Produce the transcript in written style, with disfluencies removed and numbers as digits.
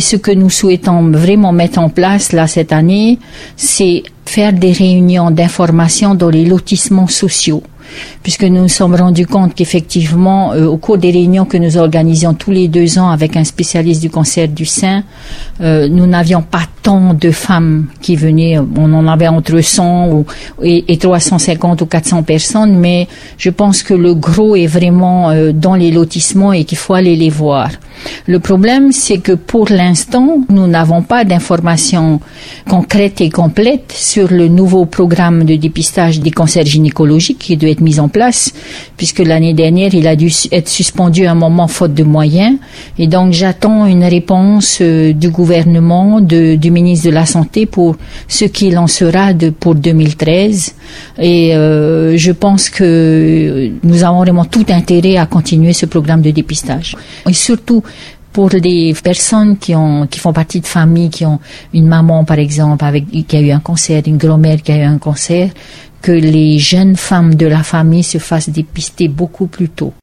ce que nous souhaitons vraiment mettre en place là cette année, c'est faire des réunions d'information dans les lotissements sociaux. Puisque nous nous sommes rendus compte qu'effectivement, au cours des réunions que nous organisions tous les 2 ans avec un spécialiste du cancer du sein, nous n'avions pas tant de femmes qui venaient. On en avait entre 100 et 350 ou 400 personnes, mais je pense que le gros est vraiment dans les lotissements et qu'il faut aller les voir. Le problème, c'est que pour l'instant, nous n'avons pas d'informations concrètes et complètes sur le nouveau programme de dépistage des cancers gynécologiques qui doit être mis en place, puisque l'année dernière, il a dû être suspendu à un moment faute de moyens. Et donc, j'attends une réponse du gouvernement, du ministre de la Santé pour ce qu'il en sera pour 2013. Et je pense que nous avons vraiment tout intérêt à continuer ce programme de dépistage. Et surtout, pour les personnes qui font partie de familles, qui ont une maman, par exemple, qui a eu un cancer, une grand-mère qui a eu un cancer, que les jeunes femmes de la famille se fassent dépister beaucoup plus tôt.